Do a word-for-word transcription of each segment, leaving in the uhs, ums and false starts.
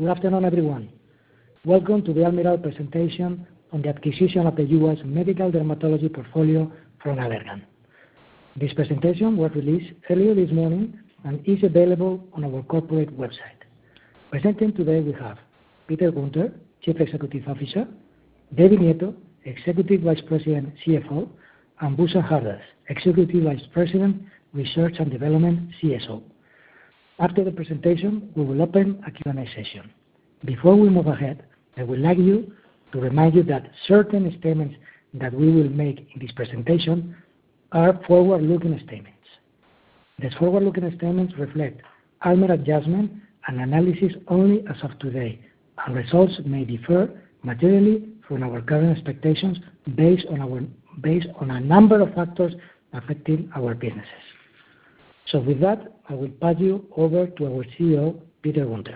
Good afternoon, everyone. Welcome to the Almirall presentation on the acquisition of the U S medical dermatology portfolio from Allergan. This presentation was released earlier this morning and is available on our corporate website. Presenting today we have Peter Guenter, Chief Executive Officer, David Nieto, Executive Vice President, C F O, and Bhushan Hardas, Executive Vice President, Research and Development, C S O. After the presentation, we will open a Q and A session. Before we move ahead, I would like you to remind you that certain statements that we will make in this presentation are forward-looking statements. These forward-looking statements reflect Almirall judgment and analysis only as of today, and results may differ materially from our current expectations based on our based on a number of factors affecting our businesses. So with that, I will pass you over to our C E O, Peter Guenter.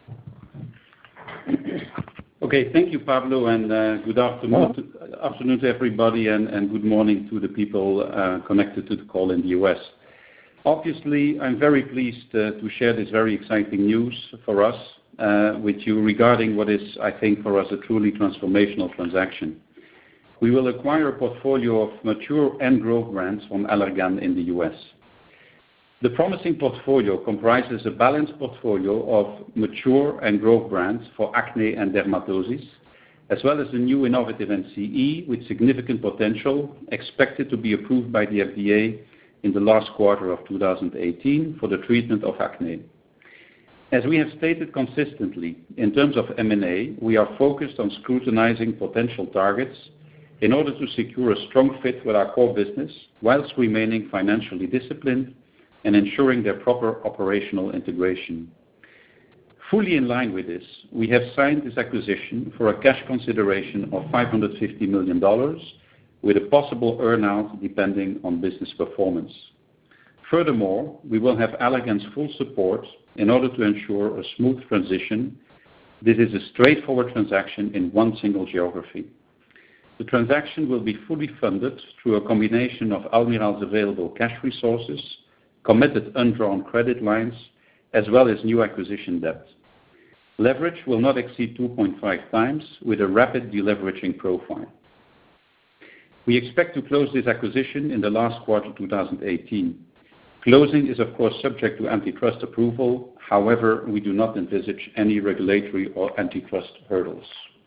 Okay, thank you, Pablo, and uh, good afternoon to, afternoon to everybody, and, and good morning to the people uh, connected to the call in the U S. Obviously, I'm very pleased uh, to share this very exciting news for us uh, with you regarding what is, I think, for us a truly transformational transaction. We will acquire a portfolio of mature and growth brands from Allergan in the U S. The promising portfolio comprises a balanced portfolio of mature and growth brands for acne and dermatosis, as well as a new innovative N C E with significant potential, expected to be approved by the F D A in the last quarter of two thousand eighteen for the treatment of acne. As we have stated consistently, in terms of M and A, we are focused on scrutinizing potential targets in order to secure a strong fit with our core business, whilst remaining financially disciplined and ensuring their proper operational integration. Fully in line with this, we have signed this acquisition for a cash consideration of five hundred fifty million dollars, with a possible earn-out depending on business performance. Furthermore, we will have Allergan's full support in order to ensure a smooth transition. This is a straightforward transaction in one single geography. The transaction will be fully funded through a combination of Almirall's available cash resources, committed undrawn credit lines, as well as new acquisition debt. Leverage will not exceed two point five times, with a rapid deleveraging profile. We expect to close this acquisition in the last quarter two thousand eighteen. Closing is of course subject to antitrust approval. However, we do not envisage any regulatory or antitrust hurdles.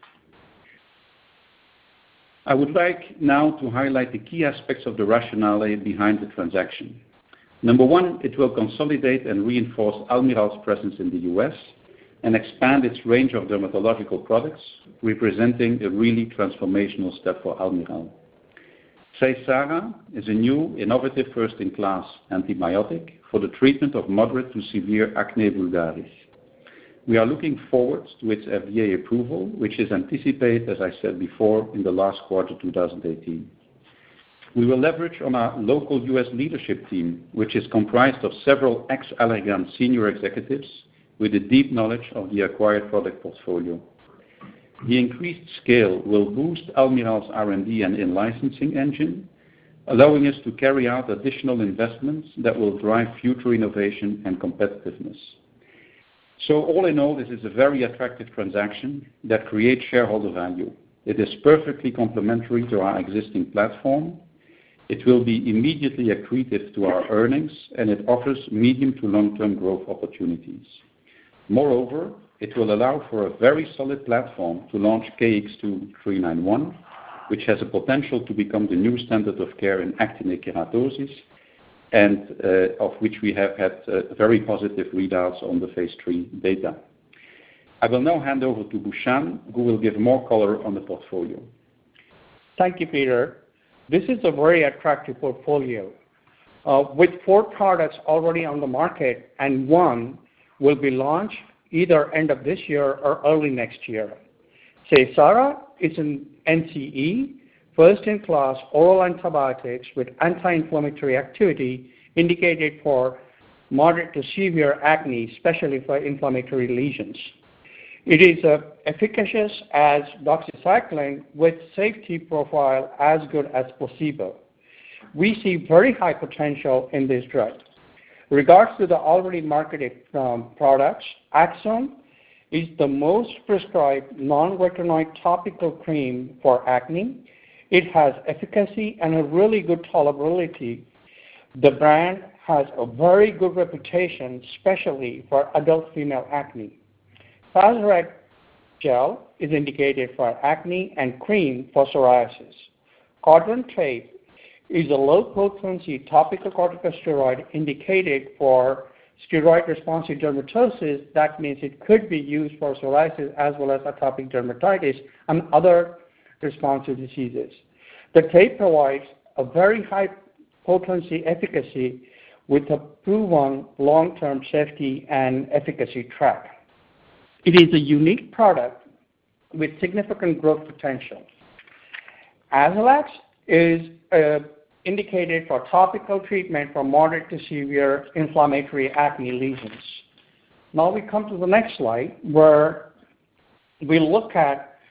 I would like now to highlight the key aspects of the rationale behind the transaction. Number one, it will consolidate and reinforce Almirall's presence in the U S and expand its range of dermatological products, representing a really transformational step for Almirall. Seysara is a new, innovative first-in-class antibiotic for the treatment of moderate to severe acne vulgaris. We are looking forward to its F D A approval, which is anticipated, as I said before, in the last quarter two thousand eighteen. We will leverage on our local U S leadership team, which is comprised of several ex-Allergan senior executives with a deep knowledge of the acquired product portfolio. The increased scale will boost Almirall's R and D and in-licensing engine, allowing us to carry out additional investments that will drive future innovation and competitiveness. So all in all, this is a very attractive transaction that creates shareholder value. It is perfectly complementary to our existing platform. It will be immediately accretive to our earnings, and it offers medium to long-term growth opportunities. Moreover, it will allow for a very solid platform to launch K X two three nine one, which has a potential to become the new standard of care in actinic keratosis, and uh, of which we have had uh, very positive readouts on the phase three data. I will now hand over to Bhushan, who will give more color on the portfolio. Thank you, Peter. This is a very attractive portfolio. Uh, with four products already on the market, and one will be launched either end of this year or early next year. Seysara is an N C E, first-in-class oral antibiotics with anti-inflammatory activity indicated for moderate to severe acne, especially for inflammatory lesions. It is uh, efficacious as doxycycline with safety profile as good as placebo. We see very high potential in this drug. Regards to the already marketed um, products, Aczone is the most prescribed non-retinoid topical cream for acne. It has efficacy and a really good tolerability. The brand has a very good reputation, especially for adult female acne. Tazorac gel is indicated for acne and cream for psoriasis. Concentrate is a low-potency topical corticosteroid indicated for steroid-responsive dermatosis. That means it could be used for psoriasis as well as atopic dermatitis and other responsive diseases. The tape provides a very high potency efficacy with a proven long-term safety and efficacy track. It is a unique product with significant growth potential. Azalax is uh, indicated for topical treatment for moderate to severe inflammatory acne lesions. Now we come to the next slide where we look at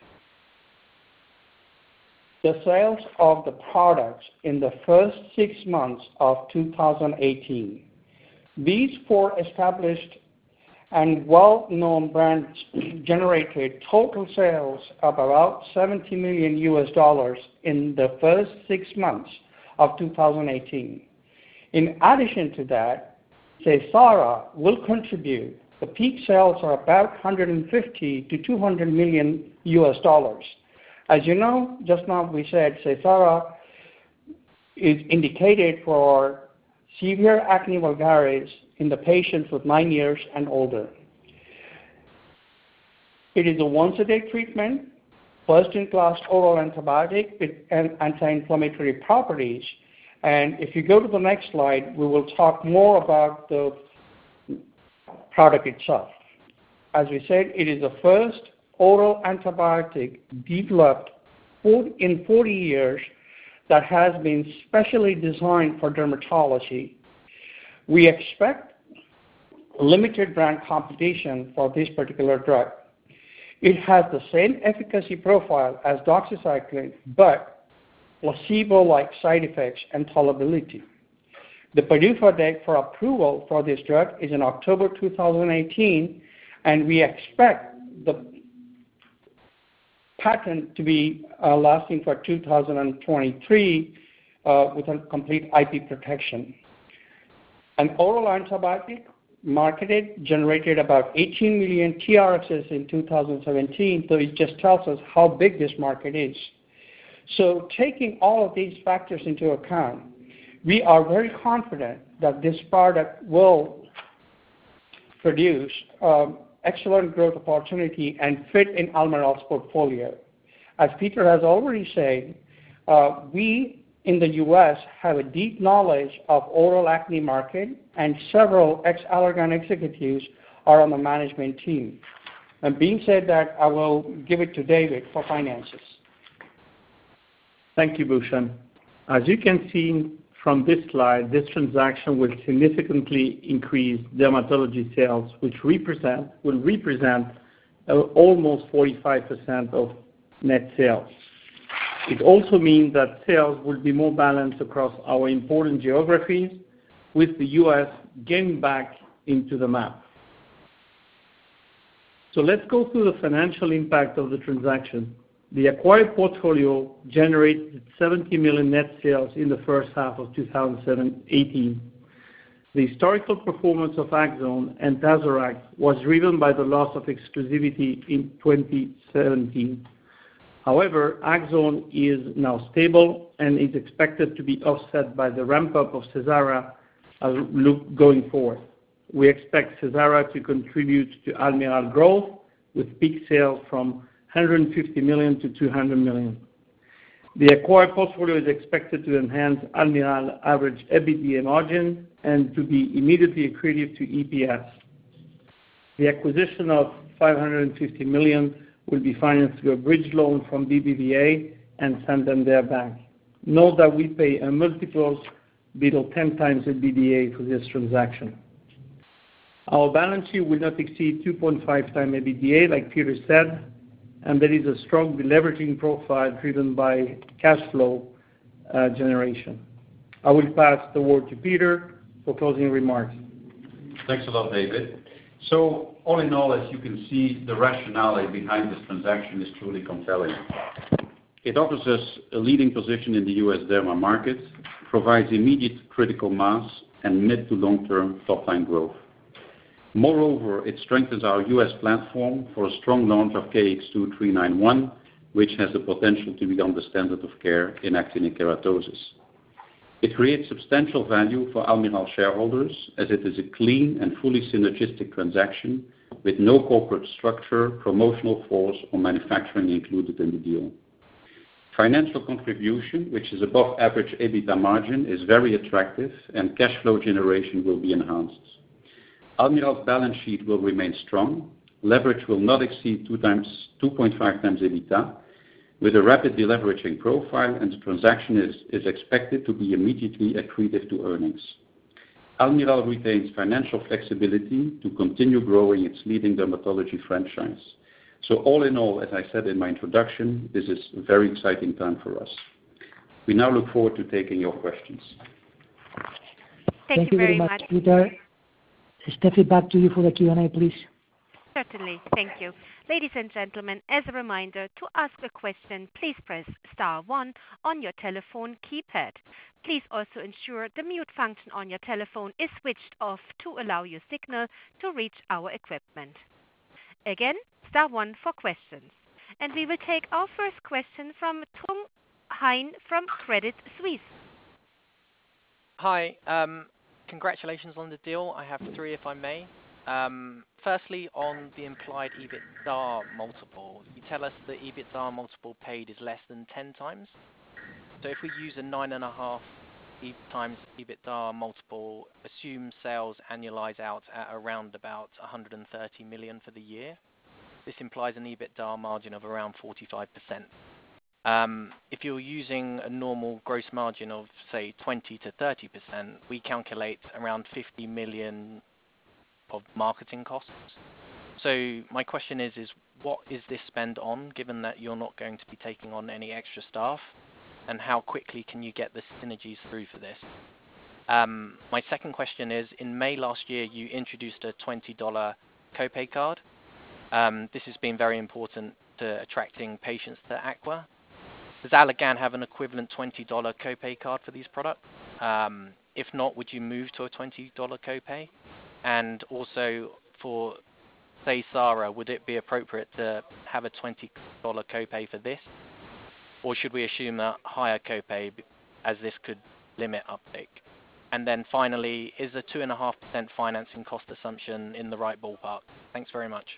the sales of the products in the first six months of two thousand eighteen. These four established and well-known brands generated total sales of about seventy million U S dollars in the first six months of two thousand eighteen. In addition to that, Seysara will contribute. The peak sales are about one hundred fifty to two hundred million U S dollars. As you know, just now we said Seysara is indicated for severe acne vulgaris in the patients with nine years and older. It is a once-a-day treatment, first-in-class oral antibiotic with anti-inflammatory properties. And if you go to the next slide, we will talk more about the product itself. As we said, it is the first oral antibiotic developed in forty years that has been specially designed for dermatology. We expect limited brand competition for this particular drug. It has the same efficacy profile as doxycycline, but placebo-like side effects and tolerability. The P D U F A date for approval for this drug is in October two thousand eighteen, and we expect the patent to be uh, lasting for two thousand twenty-three uh, with a complete I P protection. An oral antibiotic marketed generated about eighteen million T R Xs in two thousand seventeen, so it just tells us how big this market is. So taking all of these factors into account, we are very confident that this product will produce um, excellent growth opportunity and fit in Almirall's portfolio. As Peter has already said, uh, we in the U S have a deep knowledge of oral acne market, and several ex-Allergan executives are on the management team. And being said that, I will give it to David for finances. Thank you, Bhushan. As you can see from this slide, this transaction will significantly increase dermatology sales, which represent will represent uh, almost forty-five percent of net sales. It also means that sales will be more balanced across our important geographies, with the U S getting back into the map. So let's go through the financial impact of the transaction. The acquired portfolio generated seventy million net sales in the first half of two thousand eighteen. The historical performance of Axone and Tazorac was driven by the loss of exclusivity in twenty seventeen. However, Axone is now stable and is expected to be offset by the ramp-up of Seysara going forward. We expect Seysara to contribute to Almirall growth with peak sales from one hundred fifty million to two hundred million. The acquired portfolio is expected to enhance Almirall average EBITDA margin and to be immediately accretive to E P S. The acquisition of five hundred fifty million will be financed through a bridge loan from B B V A and Santander Bank. Note that we pay a multiple below ten times the B B A for this transaction. Our balance sheet will not exceed two point five times EBITDA, like Peter said, and there is a strong deleveraging profile driven by cash flow uh, generation. I will pass the word to Peter for closing remarks. Thanks a lot, David. So all in all, as you can see, the rationale behind this transaction is truly compelling. It offers us a leading position in the U S derma market, provides immediate critical mass, and mid to long-term top-line growth. Moreover, it strengthens our U S platform for a strong launch of K X two three nine one, which has the potential to become the standard of care in actinic keratosis. It creates substantial value for Almirall shareholders, as it is a clean and fully synergistic transaction with no corporate structure, promotional force, or manufacturing included in the deal. Financial contribution, which is above average EBITDA margin, is very attractive, and cash flow generation will be enhanced. Almirall's balance sheet will remain strong. Leverage will not exceed two point five times EBITDA, with a rapid deleveraging profile, and the transaction is, is expected to be immediately accretive to earnings. Almirall retains financial flexibility to continue growing its leading dermatology franchise. So all in all, as I said in my introduction, this is a very exciting time for us. We now look forward to taking your questions. Thank, Thank you very very much, much. Peter. Steffi, back to you for the Q and A, please. Certainly. Thank you. Ladies and gentlemen, as a reminder, to ask a question, please press star one on your telephone keypad. Please also ensure the mute function on your telephone is switched off to allow your signal to reach our equipment. Again, star one for questions. And we will take our first question from Tom Hein from Credit Suisse. Hi. Um, congratulations on the deal. I have three, if I may. Um, firstly, on the implied EBITDA multiple, you tell us the EBITDA multiple paid is less than ten times. So if we use a nine and a half times EBITDA multiple, assume sales annualize out at around about one hundred thirty million for the year. This implies an EBITDA margin of around forty-five percent. Um, if you're using a normal gross margin of, say, twenty to thirty percent, we calculate around fifty million of marketing costs. So my question is, is what is this spend on, given that you're not going to be taking on any extra staff? And how quickly can you get the synergies through for this? Um, my second question is, in May last year, you introduced a twenty dollars copay card. Um, this has been very important to attracting patients to Aqua. Does Allergan have an equivalent twenty dollars copay card for these products? Um, if not, would you move to a twenty dollars copay? And also for Seysara, would it be appropriate to have a twenty dollars copay for this? Or should we assume a higher copay as this could limit uptake? And then finally, is a two point five percent financing cost assumption in the right ballpark? Thanks very much.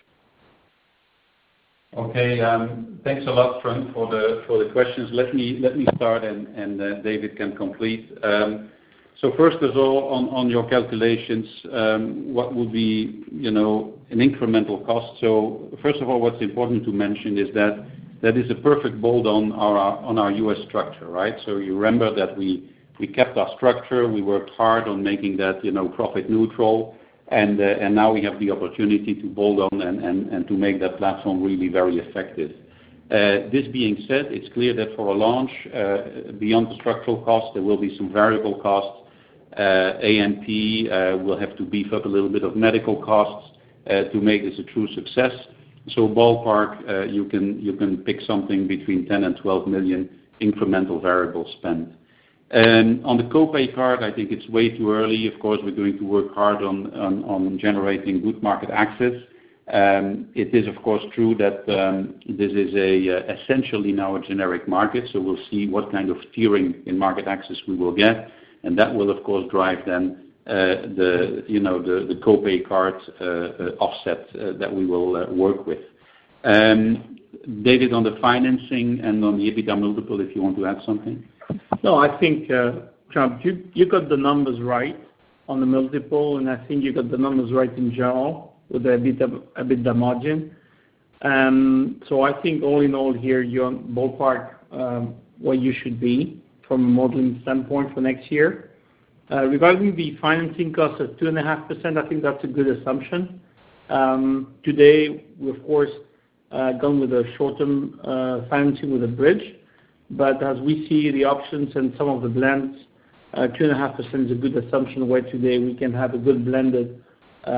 Okay, um, thanks a lot, Frank, for the for the questions. Let me let me start, and and uh, David can complete. Um, so first of all, on, on your calculations, um, what would be you know an incremental cost? So first of all, what's important to mention is that that is a perfect bolt on our on our U S structure, right? So you remember that we we kept our structure, we worked hard on making that you know profit neutral. And, uh, and now we have the opportunity to bolt on and, and, and to make that platform really very effective. Uh, this being said, it's clear that for a launch, uh, beyond the structural cost, there will be some variable costs. Uh, A and P uh, will have to beef up a little bit of medical costs uh, to make this a true success. So ballpark, uh, you can you can pick something between ten and twelve million incremental variable spend. Um, on the copay card, I think it's way too early. Of course, we're going to work hard on, on, on generating good market access. Um, it is, of course, true that um, this is a, uh, essentially now a generic market, so we'll see what kind of tiering in market access we will get, and that will, of course, drive then uh, the you know the, the copay card uh, uh, offset uh, that we will uh, work with. Um, David, on the financing and on the EBITDA multiple, if you want to add something. No, I think, uh, Trump, you, you got the numbers right on the multiple, and I think you got the numbers right in general with the EBITDA, EBITDA margin. Um, so I think all in all here, you're on ballpark um, where you should be from a modeling standpoint for next year. Uh, regarding the financing cost of two point five percent, I think that's a good assumption. Um, today, we, of course, uh, gone with a short-term uh, financing with a bridge. But as we see the options and some of the blends, uh, two point five percent is a good assumption where today we can have a good blended uh,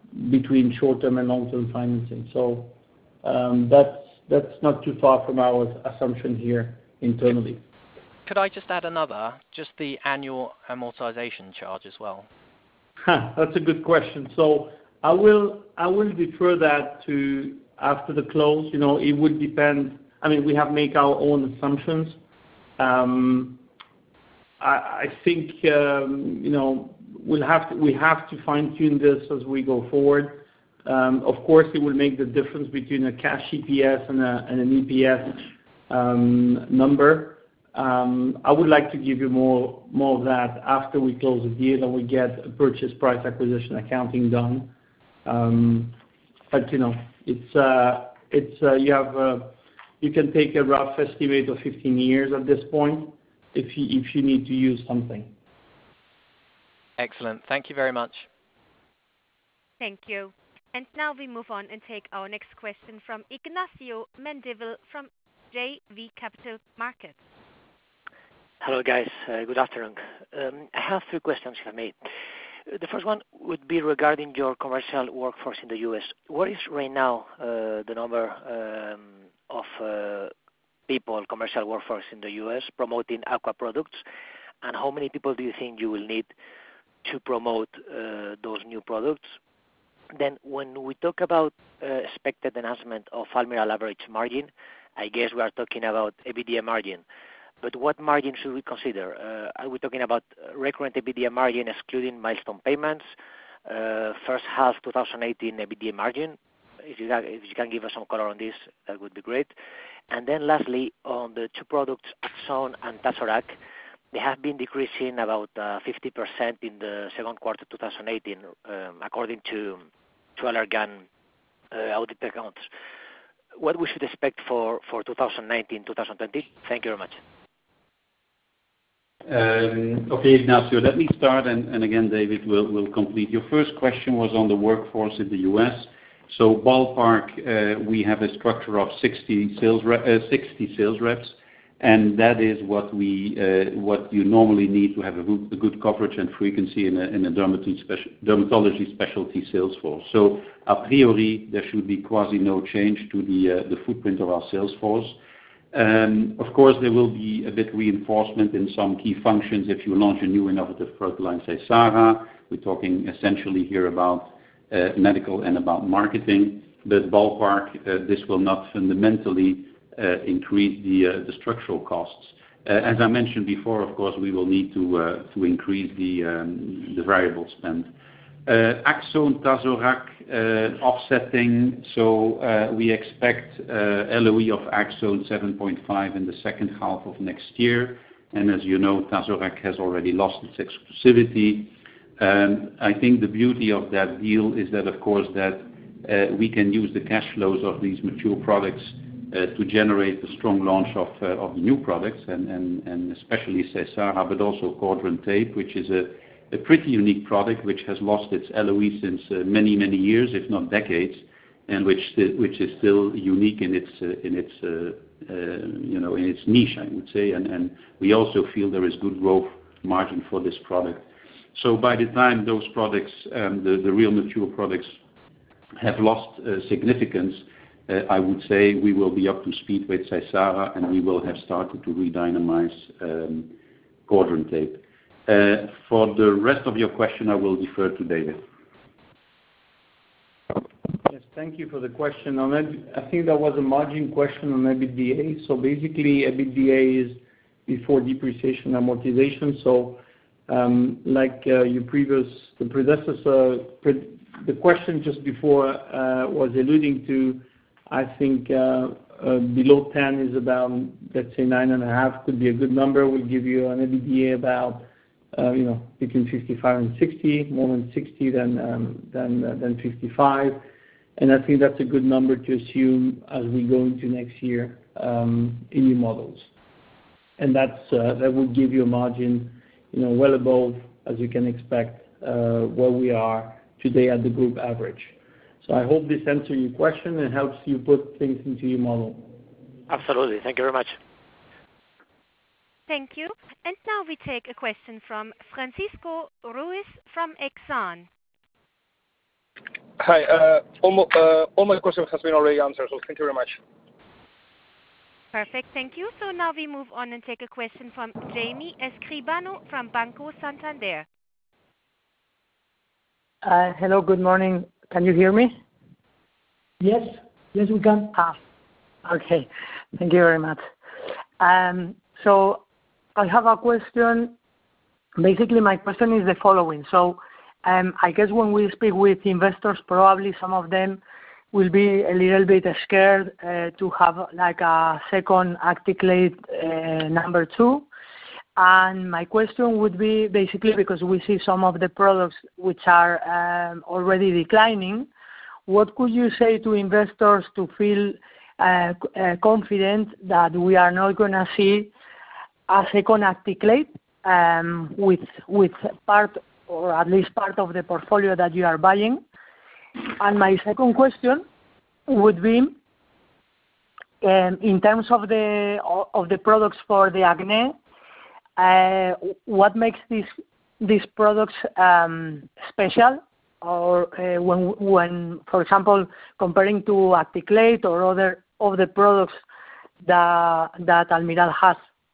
between short-term and long-term financing. So um, that's that's not too far from our assumption here internally. Could I just add another, just the annual amortization charge as well? Huh, that's a good question. So I will I will defer that to after the close. You know, it would depend. I mean, we have made our own assumptions. Um, I, I think um, you know we'll have to we have to fine tune this as we go forward. Um, of course, it will make the difference between a cash E P S and, a, and an E P S um, number. Um, I would like to give you more more of that after we close the deal and we get a purchase price acquisition accounting done. Um, but you know, it's uh, it's uh, you have uh, you can take a rough estimate of fifteen years at this point if you if you need to use something. Excellent. Thank you very much. Thank you. And now we move on and take our next question from Ignacio Mendivil from J V Capital Markets. Hello, guys. Uh, good afternoon. Um, I have three questions, if I may. The first one would be regarding your commercial workforce in the U S. What is right now uh, the number um, of uh, people, commercial workforce in the U S promoting aqua products, and how many people do you think you will need to promote uh, those new products? Then when we talk about uh, expected enhancement of Almirall average margin, I guess we are talking about EBITDA margin. But what margin should we consider? Uh, are we talking about recurrent EBITDA margin excluding milestone payments, uh, first half twenty eighteen EBITDA margin? If you, can, if you can give us some color on this, that would be great. And then lastly, on the two products, Aczone and Tazorac, they have been decreasing about uh, fifty percent in the second quarter twenty eighteen, um, according to, to Allergan uh, audit accounts. What we should expect for, for twenty nineteen twenty twenty? Thank you very much. Um, okay, Ignacio, let me start, and, and again, David will, will complete. Your first question was on the workforce in the U S. So ballpark, uh, we have a structure of sixty sales, re- uh, sixty sales reps, and that is what we uh, what you normally need to have a good, a good coverage and frequency in a, in a dermatology, special, dermatology specialty sales force. So a priori, there should be quasi no change to the uh, the footprint of our sales force. Um, of course, there will be a bit reinforcement in some key functions if you launch a new innovative product line, Seysara. We're talking essentially here about uh, medical and about marketing. But ballpark, uh, this will not fundamentally uh, increase the, uh, the structural costs. Uh, as I mentioned before, of course, we will need to uh, to increase the um, the variable spend. Uh, Aczone, Tazorac uh, offsetting, so uh, we expect uh, L O E of Aczone seven point five in the second half of next year. And as you know, Tazorac has already lost its exclusivity. Um, I think the beauty of that deal is that, of course, that uh, we can use the cash flows of these mature products uh, to generate a strong launch of, uh, of the new products, and, and, and especially Seysara, but also Cordran Tape, which is a a pretty unique product which has lost its L O E since uh, many, many years, if not decades, and which which is still unique in its uh, in its uh, uh, you know in its niche, I would say, and, and we also feel there is good growth margin for this product. So by the time those products, um, the the real mature products, have lost uh, significance, uh, I would say we will be up to speed with Seysara, and we will have started to redynamize um, Cordran Tape. Uh, for the rest of your question, I will defer to David. Yes, thank you for the question. On I think that was a margin question on EBITDA. So basically, EBITDA is before depreciation and amortization. So, um, like uh, your previous, the predecessor, pre- the question just before uh, was alluding to, I think uh, uh, below ten is about, let's say nine and a half could be a good number. We'll give you an EBITDA about Uh, you know, between fifty-five and sixty, more than sixty than um, than uh, than fifty-five, and I think that's a good number to assume as we go into next year um, in your models, and that's uh, that would give you a margin, you know, well above, as you can expect, uh, where we are today at the group average. So I hope this answers your question and helps you put things into your model. Absolutely. Thank you very much. Thank you. And now we take a question from Francisco Ruiz from Exane. Hi. Uh, all, uh, all my questions has been already answered, so thank you very much. Perfect, thank you. So now we move on and take a question from Jamie Escribano from Banco Santander. Uh, hello, good morning. Can you hear me? Yes, yes, we can. Ah, okay. Thank you very much. Um, so I have a question. Basically, my question is the following. So um, I guess when we speak with investors, probably some of them will be a little bit scared uh, to have like a second Acticlate uh, number two. And my question would be basically because we see some of the products which are um, already declining, what could you say to investors to feel uh, uh, confident that we are not going to see a second Acticlate um, with with part or at least part of the portfolio that you are buying? And my second question would be, um, in terms of the of the products for the acne, uh, what makes these these products um, special? Or uh, when when for example comparing to Acticlate or other of the products that that Almirall has.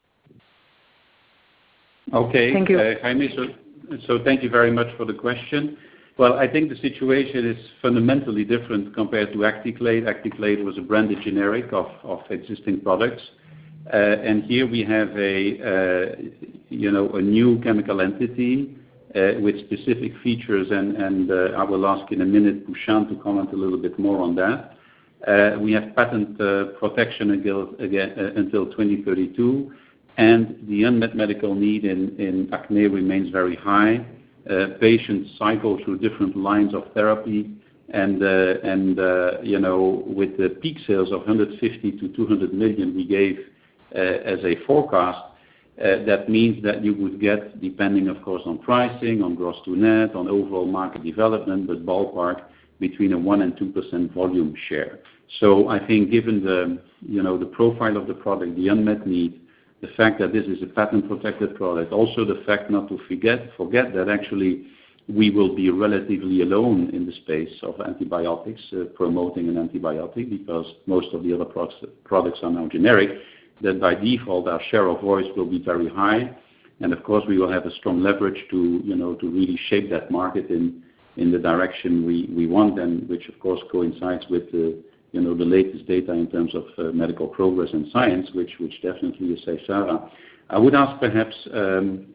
Okay. Thank you. Uh, Jaime, so, so thank you very much for the question. Well, I think the situation is fundamentally different compared to Acticlate. Acticlate was a branded generic of, of existing products. Uh, and here we have a, uh, you know, a new chemical entity uh, with specific features, and, and uh, I will ask in a minute Bhushan to comment a little bit more on that. Uh, we have patent uh, protection until, again, uh, until twenty thirty-two, and the unmet medical need in, in acne remains very high. Uh, patients cycle through different lines of therapy, and uh, and uh, you know, with the peak sales of one hundred fifty to two hundred million we gave uh, as a forecast, uh, that means that you would get, depending of course on pricing, on gross to net, on overall market development, but ballpark between a one and two percent volume share. So I think given the you know the profile of the product, the unmet need, the fact that this is a patent-protected product, also the fact not to forget, forget that actually we will be relatively alone in the space of antibiotics, uh, promoting an antibiotic, because most of the other products, products are now generic, that by default our share of voice will be very high. And of course we will have a strong leverage to, you know, to really shape that market in, in the direction we, we want, and which of course coincides with the you know, the latest data in terms of uh, medical progress and science, which, which definitely is Seysara. I would ask perhaps, um,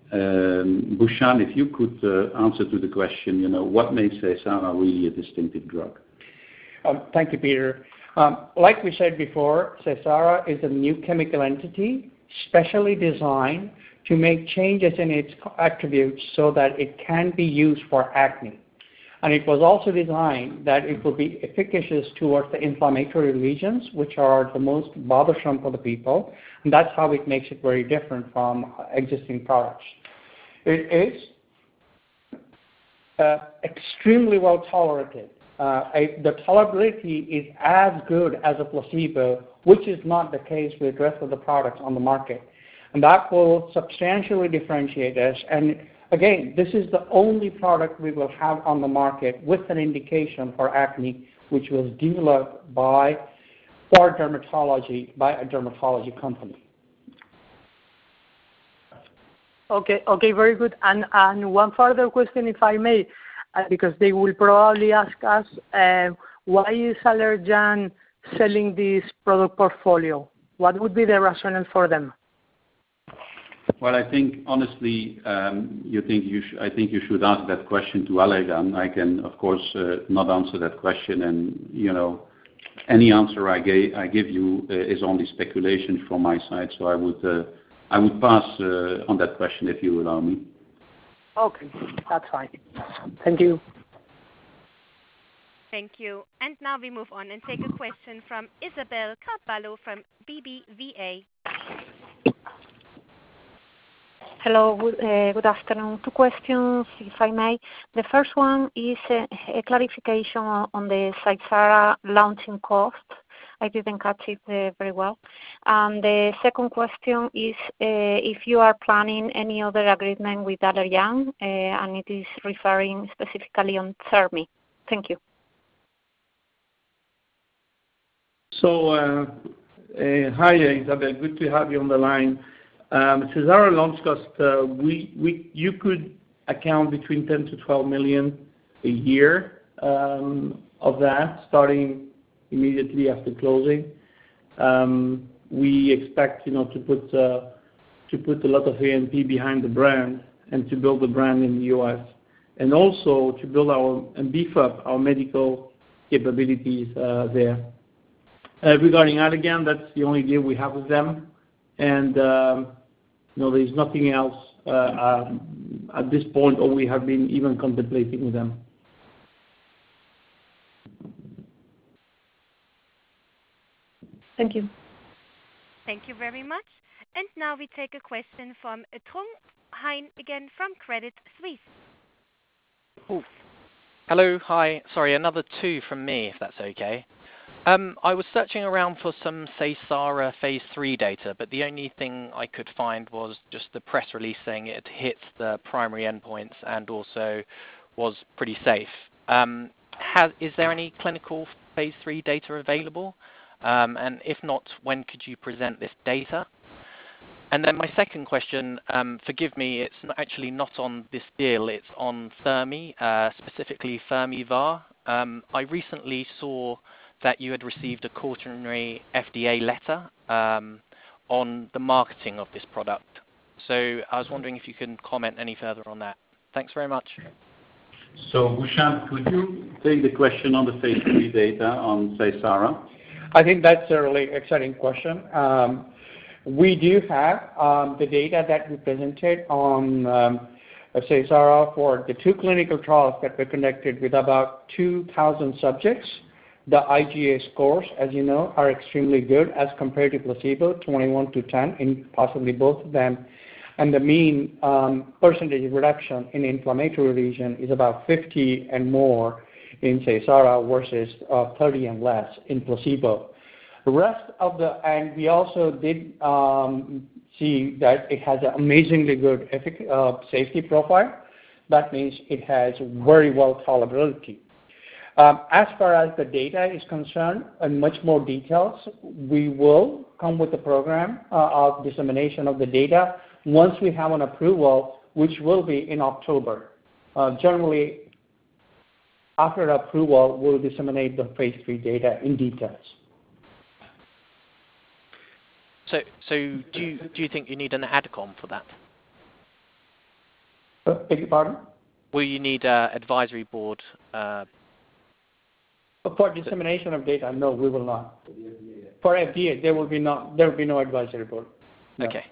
um, Bhushan, if you could uh, answer to the question, you know, what makes Seysara really a distinctive drug? Um, thank you, Peter. Um, like we said before, Seysara is a new chemical entity specially designed to make changes in its attributes so that it can be used for acne. And it was also designed that it will be efficacious towards the inflammatory lesions, which are the most bothersome for the people. And that's how it makes it very different from existing products. It is uh, extremely well tolerated. Uh, a, the tolerability is as good as a placebo, which is not the case with the rest of the products on the market. And that will substantially differentiate us. And again, this is the only product we will have on the market with an indication for acne, which was developed by for dermatology by a dermatology company. Okay, okay, very good. And and one further question, if I may, uh, because they will probably ask us, uh, why is Allergan selling this product portfolio? What would be the rationale for them? Well, I think honestly, um, you think you sh- I think you should ask that question to Allergan. I can, of course, uh, not answer that question, and you know, any answer I, ga- I give you uh, is only speculation from my side. So I would uh, I would pass uh, on that question if you allow me. Okay, that's fine. Thank you. Thank you. And now we move on and take a question from Isabel Carvalho from B B V A. Hello, good, uh, good afternoon. Two questions, if I may. The first one is a, a clarification on, on the Seysara launching cost. I didn't catch it uh, very well. And the second question is uh, if you are planning any other agreement with Allergan, uh, and it is referring specifically on Thermi. Thank you. So, uh, uh, hi, Isabel. Good to have you on the line. Um, Seysara launch cost, uh, we, we, you could account between ten to twelve million a year um, of that, starting immediately after closing. Um, we expect, you know, to put uh, to put a lot of A and P behind the brand and to build the brand in the U S, and also to build our and beef up our medical capabilities uh, there. Uh, regarding Allergan, that's the only deal we have with them, and um, you know, there's nothing else uh, uh, at this point, or we have been even contemplating with them. Thank you. Thank you very much. And now we take a question from Trung Hein again from Credit Suisse. Ooh. Hello, hi. Sorry, another two from me, if that's okay. Um, I was searching around for some Seysara phase three data, but the only thing I could find was just the press release saying it hit the primary endpoints and also was pretty safe. Um, has, is there any clinical phase three data available? Um, and if not, when could you present this data? And then my second question, um, forgive me, it's not actually not on this deal, it's on Thermi, uh, specifically Fermivar. Um, I recently saw that you had received a cautionary F D A letter um, on the marketing of this product. So I was wondering if you can comment any further on that. Thanks very much. So Bhushan, could you take the question on the phase three data on Seysara? I think that's a really exciting question. Um, we do have um, the data that we presented on um, Seysara for the two clinical trials that were conducted with about two thousand subjects. The I G A scores, as you know, are extremely good as compared to placebo, twenty-one to ten in possibly both of them. And the mean um, percentage reduction in inflammatory lesion is about fifty and more in Seysara versus uh, thirty and less in placebo. The rest of the, and we also did um, see that it has an amazingly good effic- uh, safety profile. That means it has very well tolerability. Um, as far as the data is concerned, and much more details, we will come with a program uh, of dissemination of the data once we have an approval, which will be in October. Uh, generally, after approval, we'll disseminate the phase three data in details. So, so do you do you think you need an AdCom for that? Uh, beg your pardon? Will you need an advisory board? Uh, For dissemination of data, no, we will not. For F D A, there will be no there will be no advisory board. No. Okay.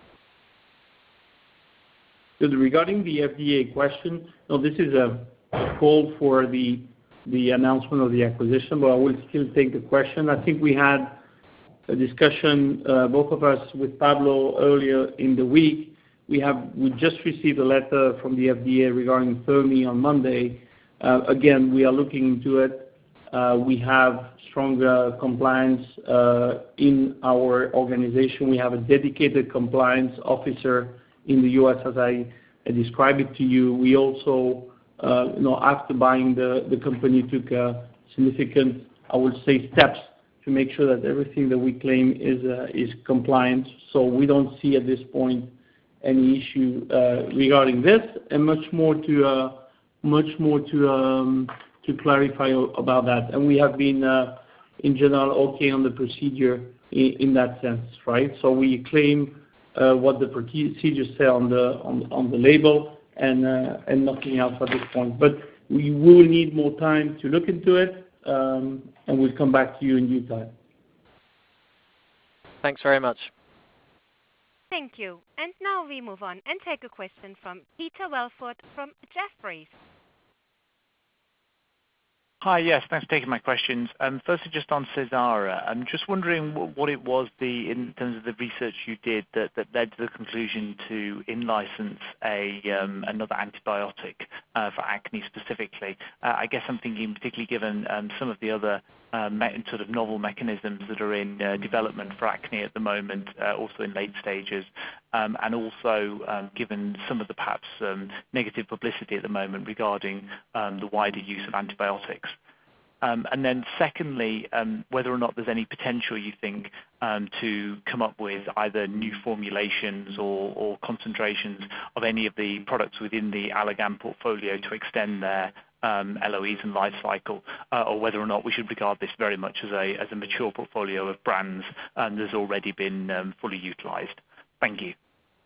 So regarding the F D A question, no, this is a call for the the announcement of the acquisition, but I will still take the question. I think we had a discussion, uh, both of us, with Pablo earlier in the week. We have we just received a letter from the F D A regarding Thermi on Monday. Uh, again, we are looking into it. Uh, we have stronger compliance uh, in our organization. We have a dedicated compliance officer in the U S, as I, I described it to you. We also, uh, you know, after buying the, the company, took uh, significant, I would say, steps to make sure that everything that we claim is uh, is compliant. So we don't see at this point any issue uh, regarding this, and much more to uh, much more to um, to clarify about that. And we have been, uh, in general, okay on the procedure in, in that sense, right? So we claim uh, what the procedures say on the on, on the label, and uh, and nothing else at this point. But we will need more time to look into it, um, and we'll come back to you in due time. Thanks very much. Thank you. And now we move on and take a question from Peter Welford from Jefferies. Hi, yes, thanks for taking my questions. Um, firstly, just on Seysara, I'm just wondering what, what it was the in terms of the research you did that, that led to the conclusion to in-license a um, another antibiotic uh, for acne specifically. Uh, I guess I'm thinking particularly given um, some of the other uh, me- sort of novel mechanisms that are in uh, development for acne at the moment, uh, also in late stages, um, and also um, given some of the perhaps um, negative publicity at the moment regarding um, the wider use of antibiotics. Um, and then secondly, um, whether or not there's any potential, you think, um, to come up with either new formulations or, or concentrations of any of the products within the Allergan portfolio to extend their um, L O Es and life cycle, uh, or whether or not we should regard this very much as a, as a mature portfolio of brands um, that's already been um, fully utilized. Thank you.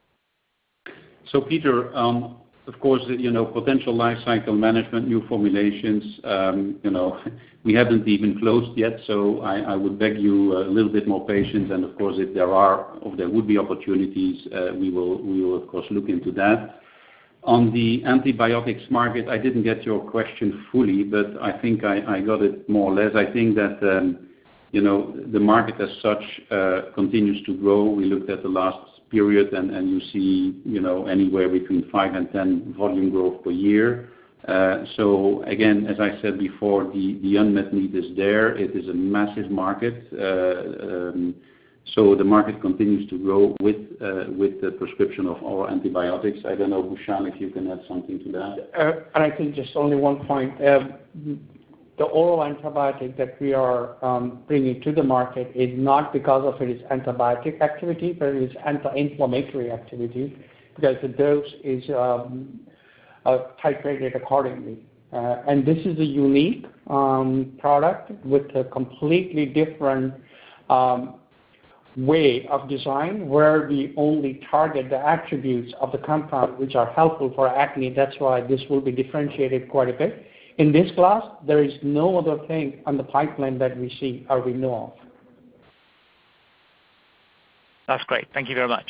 So, Peter, um, of course, you know, potential life cycle management, new formulations, um, you know, we haven't even closed yet, so I, I would beg you a little bit more patience. And of course, if there are, or there would be opportunities, uh, we will, we will of course look into that. On the antibiotics market, I didn't get your question fully, but I think I, I got it more or less. I think that, um, you know, the market as such uh, continues to grow. We looked at the last period, and, and you see, you know, anywhere between five and ten volume growth per year. Uh, so again, as I said before, the, the unmet need is there. It is a massive market. Uh, um, so the market continues to grow with uh, with the prescription of oral antibiotics. I don't know, Bhushan, if you can add something to that. Uh, and I think just only one point. Uh, The oral antibiotic that we are um, bringing to the market is not because of its antibiotic activity, but it is anti-inflammatory activity, because the dose is um, uh, titrated accordingly. Uh, and this is a unique um, product with a completely different um, way of design, where we only target the attributes of the compound which are helpful for acne. That's why this will be differentiated quite a bit. In this class, there is no other thing on the pipeline that we see or we know of. That's great. Thank you very much.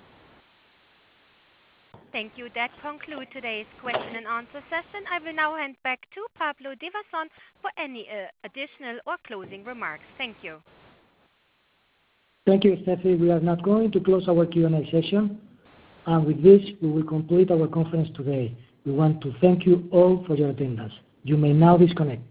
Thank you. That concludes today's question and answer session. I will now hand back to Pablo Divasson for any uh, additional or closing remarks. Thank you. Thank you, Steffi. We are now going to close our Q and A session. And with this, we will complete our conference today. We want to thank you all for your attendance. You may now disconnect.